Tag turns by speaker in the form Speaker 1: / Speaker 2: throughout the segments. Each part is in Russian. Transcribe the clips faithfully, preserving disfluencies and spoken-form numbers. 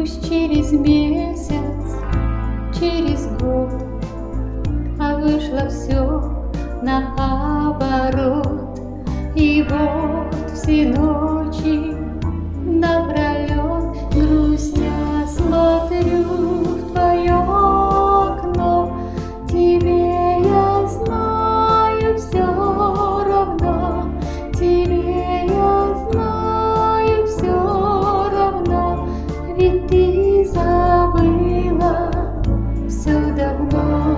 Speaker 1: Пусть через месяц, через год, а вышло все наоборот. И вот все ночи напролет, грустя, смотрю в твое окно. Тебе, я знаю, все равно, тебе, я знаю, все равно, ведь ты забыла все давно.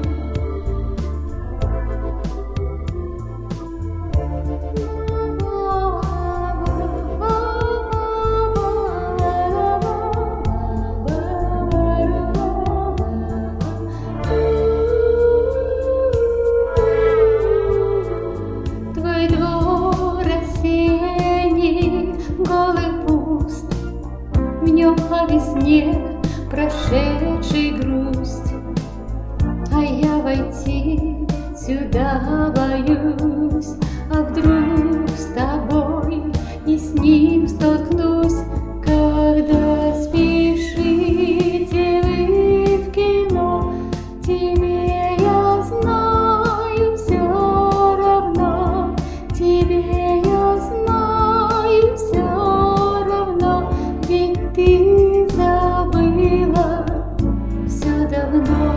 Speaker 1: Твой двор осенний, голый, пуст, в нем о весне прошедшей грусть. А я войти сюда боюсь, а вдруг с тобой и с ним столкнусь, когда спешите вы в кино. Тебе, я знаю, все равно, тебе, я знаю, все равно, ведь ты забыла все давно.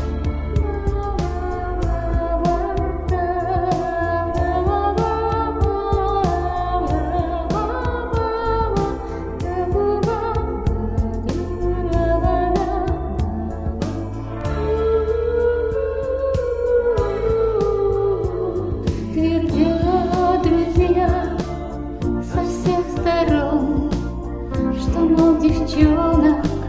Speaker 1: Твердят друзья со всех сторон, что, мол, девчонок